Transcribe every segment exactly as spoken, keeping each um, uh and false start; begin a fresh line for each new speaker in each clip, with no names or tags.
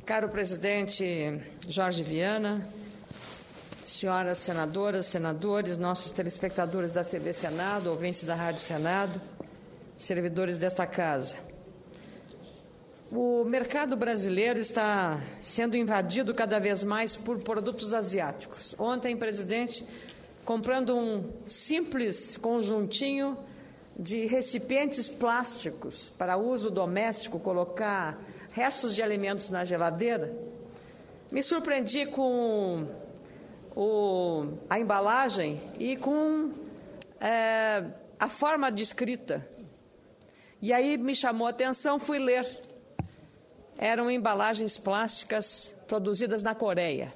Caro presidente Jorge Viana, senhoras senadoras, senadores, nossos telespectadores da T V Senado, ouvintes da Rádio Senado, servidores desta casa. O mercado brasileiro está sendo invadido cada vez mais por produtos asiáticos. Ontem, presidente, comprando um simples conjuntinho de recipientes plásticos para uso doméstico, colocar restos de alimentos na geladeira, me surpreendi com o, a embalagem e com é, a forma de escrita. E aí me chamou a atenção, fui ler. Eram embalagens plásticas produzidas na Coreia.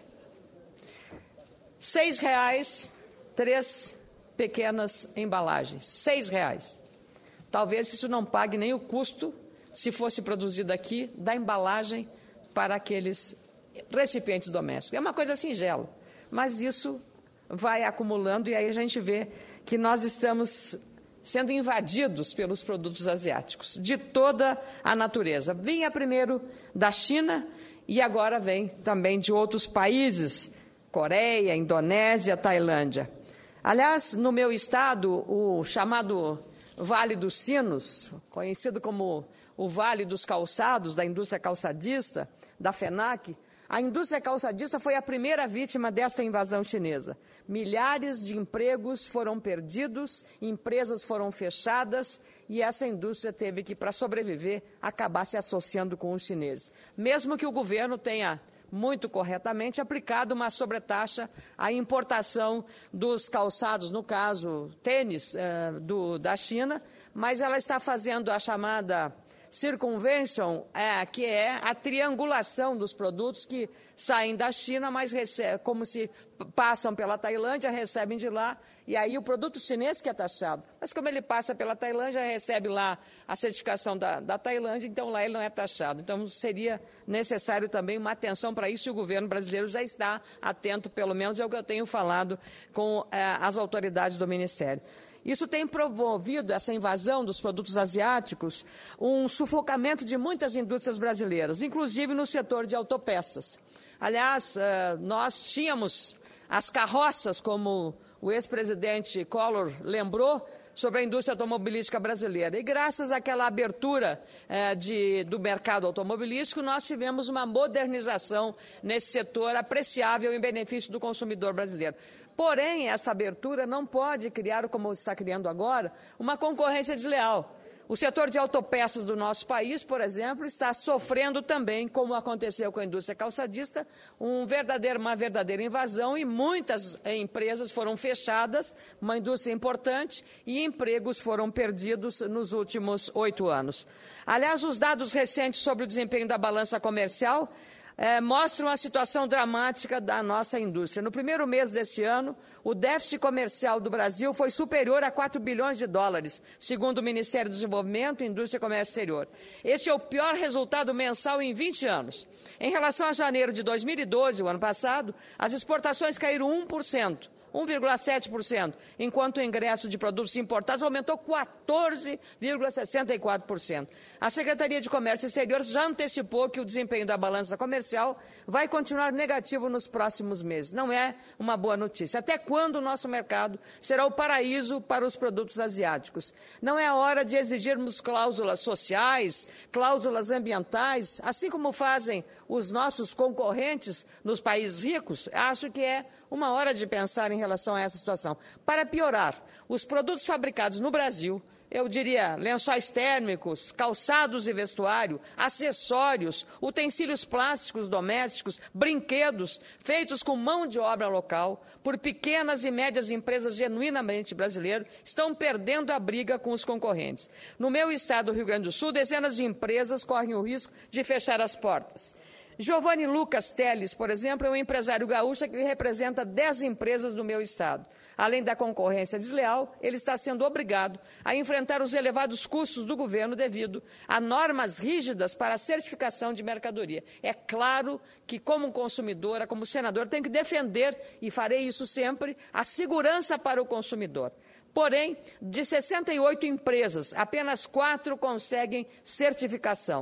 Seis reais, três pequenas embalagens. Seis reais. Talvez isso não pague nem o custo, se fosse produzido aqui, da embalagem para aqueles recipientes domésticos. É uma coisa singela, mas isso vai acumulando e aí a gente vê que nós estamos sendo invadidos pelos produtos asiáticos, de toda a natureza. Vinha primeiro da China e agora vem também de outros países, Coreia, Indonésia, Tailândia. Aliás, no meu estado, o chamado Vale dos Sinos, conhecido como o Vale dos Calçados, da indústria calçadista, da FENAC, a indústria calçadista foi a primeira vítima desta invasão chinesa. Milhares de empregos foram perdidos, empresas foram fechadas e essa indústria teve que, para sobreviver, acabar se associando com os chineses. Mesmo que o governo tenha, muito corretamente, aplicado uma sobretaxa à importação dos calçados, no caso, tênis eh, do, da China, mas ela está fazendo a chamada circumvention, é, que é a triangulação dos produtos que saem da China, mas recebe, como se passam pela Tailândia, recebem de lá, e aí o produto chinês que é taxado. Mas como ele passa pela Tailândia, recebe lá a certificação da, da Tailândia, então lá ele não é taxado. Então seria necessário também uma atenção para isso, e o governo brasileiro já está atento, pelo menos é o que eu tenho falado com é, as autoridades do Ministério. Isso tem promovido, essa invasão dos produtos asiáticos, um sufocamento de muitas indústrias brasileiras, inclusive no setor de autopeças. Aliás, nós tínhamos as carroças, como o ex-presidente Collor lembrou, sobre a indústria automobilística brasileira. E graças àquela abertura eh, de, do mercado automobilístico, nós tivemos uma modernização nesse setor apreciável em benefício do consumidor brasileiro. Porém, esta abertura não pode criar, como está criando agora, uma concorrência desleal. O setor de autopeças do nosso país, por exemplo, está sofrendo também, como aconteceu com a indústria calçadista, um verdadeiro, uma verdadeira invasão e muitas empresas foram fechadas, uma indústria importante, e empregos foram perdidos nos últimos oito anos. Aliás, os dados recentes sobre o desempenho da balança comercial É, mostram a situação dramática da nossa indústria. No primeiro mês deste ano, o déficit comercial do Brasil foi superior a quatro bilhões de dólares, segundo o Ministério do Desenvolvimento, Indústria e Comércio Exterior. Este é o pior resultado mensal em vinte anos. Em relação a janeiro de dois mil e doze, o ano passado, as exportações caíram um por cento. um vírgula sete por cento, enquanto o ingresso de produtos importados aumentou quatorze vírgula sessenta e quatro por cento. A Secretaria de Comércio Exterior já antecipou que o desempenho da balança comercial vai continuar negativo nos próximos meses. Não é uma boa notícia. Até quando o nosso mercado será o paraíso para os produtos asiáticos? Não é a hora de exigirmos cláusulas sociais, cláusulas ambientais, assim como fazem os nossos concorrentes nos países ricos? Acho que é uma hora de pensar em relação a essa situação. Para piorar, os produtos fabricados no Brasil, eu diria lençóis térmicos, calçados e vestuário, acessórios, utensílios plásticos domésticos, brinquedos, feitos com mão de obra local, por pequenas e médias empresas genuinamente brasileiras, estão perdendo a briga com os concorrentes. No meu estado, do Rio Grande do Sul, dezenas de empresas correm o risco de fechar as portas. Giovanni Lucas Teles, por exemplo, é um empresário gaúcho que representa dez empresas do meu estado. Além da concorrência desleal, ele está sendo obrigado a enfrentar os elevados custos do governo devido a normas rígidas para a certificação de mercadoria. É claro que, como consumidora, como senador, tenho que defender, e farei isso sempre, a segurança para o consumidor. Porém, de sessenta e oito empresas, apenas quatro conseguem certificação.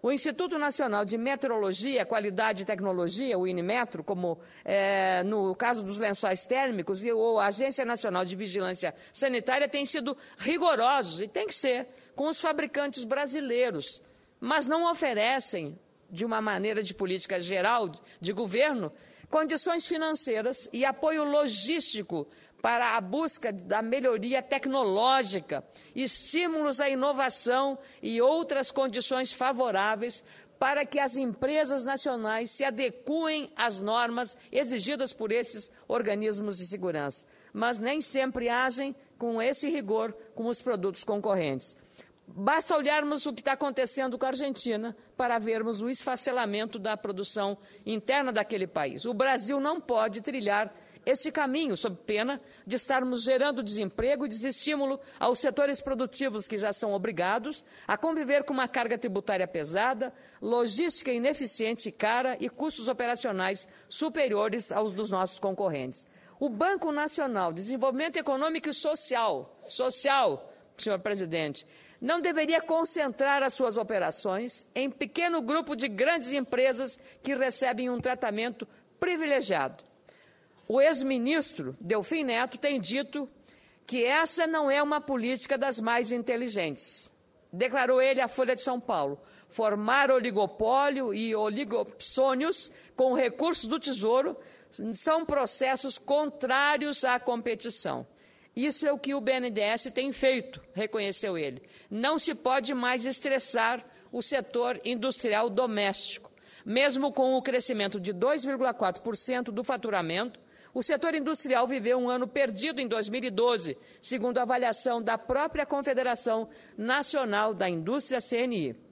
O Instituto Nacional de Meteorologia, Qualidade e Tecnologia, o INMetro, como é, no caso dos lençóis térmicos, e ou a Agência Nacional de Vigilância Sanitária, têm sido rigorosos, e tem que ser, com os fabricantes brasileiros, mas não oferecem, de uma maneira de política geral de governo, condições financeiras e apoio logístico para a busca da melhoria tecnológica, estímulos à inovação e outras condições favoráveis para que as empresas nacionais se adequem às normas exigidas por esses organismos de segurança, mas nem sempre agem com esse rigor com os produtos concorrentes. Basta olharmos o que está acontecendo com a Argentina para vermos o esfacelamento da produção interna daquele país. O Brasil não pode trilhar este caminho, sob pena de estarmos gerando desemprego e desestímulo aos setores produtivos que já são obrigados a conviver com uma carga tributária pesada, logística ineficiente e cara e custos operacionais superiores aos dos nossos concorrentes. O Banco Nacional de Desenvolvimento Econômico e Social, social, senhor presidente, não deveria concentrar as suas operações em pequeno grupo de grandes empresas que recebem um tratamento privilegiado. O ex-ministro Delfim Neto tem dito que essa não é uma política das mais inteligentes. Declarou ele à Folha de São Paulo. Formar oligopólio e oligopsônios com recursos do Tesouro são processos contrários à competição. Isso é o que o B N D E S tem feito, reconheceu ele. Não se pode mais estressar o setor industrial doméstico. Mesmo com o crescimento de dois vírgula quatro por cento do faturamento, o setor industrial viveu um ano perdido em dois mil e doze, segundo a avaliação da própria Confederação Nacional da Indústria, C N I.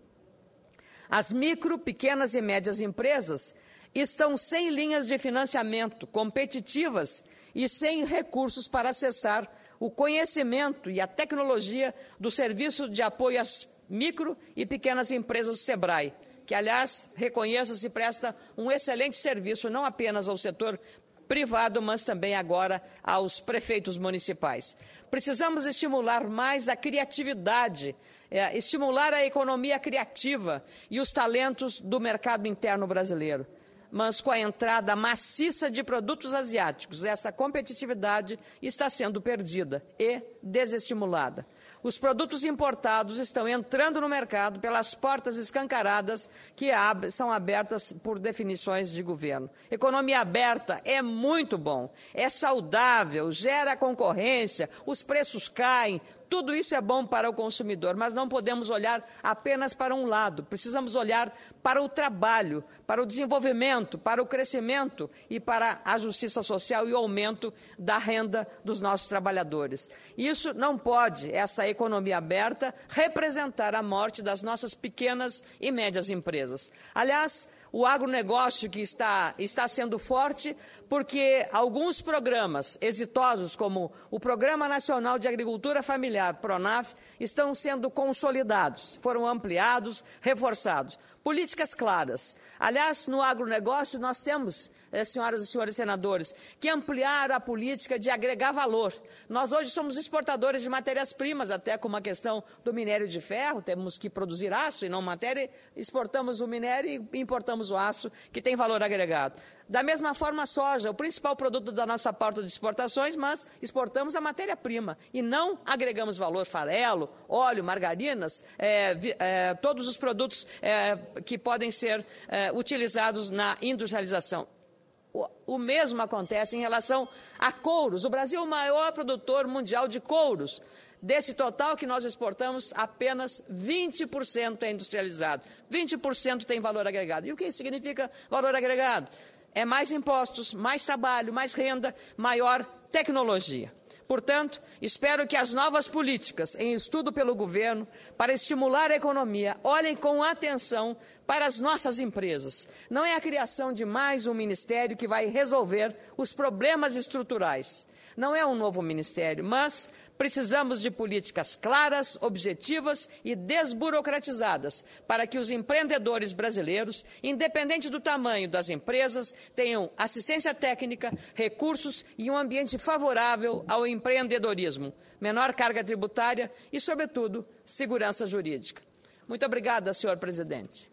As micro, pequenas e médias empresas estão sem linhas de financiamento competitivas e sem recursos para acessar o conhecimento e a tecnologia do Serviço de Apoio às Micro e Pequenas Empresas SEBRAE, que, aliás, reconheça-se, presta um excelente serviço não apenas ao setor privado, mas também agora aos prefeitos municipais. Precisamos estimular mais a criatividade, é, estimular a economia criativa e os talentos do mercado interno brasileiro. Mas com a entrada maciça de produtos asiáticos, essa competitividade está sendo perdida e desestimulada. Os produtos importados estão entrando no mercado pelas portas escancaradas que ab- são abertas por definições de governo. Economia aberta é muito bom, é saudável, gera concorrência, os preços caem. Tudo isso é bom para o consumidor, mas não podemos olhar apenas para um lado. Precisamos olhar para o trabalho, para o desenvolvimento, para o crescimento e para a justiça social e o aumento da renda dos nossos trabalhadores. Isso não pode, essa economia aberta, representar a morte das nossas pequenas e médias empresas. Aliás, o agronegócio que está, está sendo forte porque alguns programas exitosos, como o Programa Nacional de Agricultura Familiar, PRONAF, estão sendo consolidados, foram ampliados, reforçados. Políticas claras. Aliás, no agronegócio nós temos, eh, senhoras e senhores senadores, que ampliar a política de agregar valor. Nós hoje somos exportadores de matérias-primas, até com uma questão do minério de ferro, temos que produzir aço e não matéria, exportamos o minério e importamos o aço, que tem valor agregado. Da mesma forma, a soja, o principal produto da nossa pauta de exportações, mas exportamos a matéria-prima e não agregamos valor, farelo, óleo, margarinas, é, é, todos os produtos é, que podem ser é, utilizados na industrialização. O, o mesmo acontece em relação a couros. O Brasil é o maior produtor mundial de couros. Desse total que nós exportamos, apenas vinte por cento é industrializado. vinte por cento tem valor agregado. E o que significa valor agregado? É mais impostos, mais trabalho, mais renda, maior tecnologia. Portanto, espero que as novas políticas em estudo pelo governo para estimular a economia olhem com atenção para as nossas empresas. Não é a criação de mais um ministério que vai resolver os problemas estruturais. Não é um novo ministério, mas precisamos de políticas claras, objetivas e desburocratizadas para que os empreendedores brasileiros, independente do tamanho das empresas, tenham assistência técnica, recursos e um ambiente favorável ao empreendedorismo, menor carga tributária e, sobretudo, segurança jurídica. Muito obrigada, senhor presidente.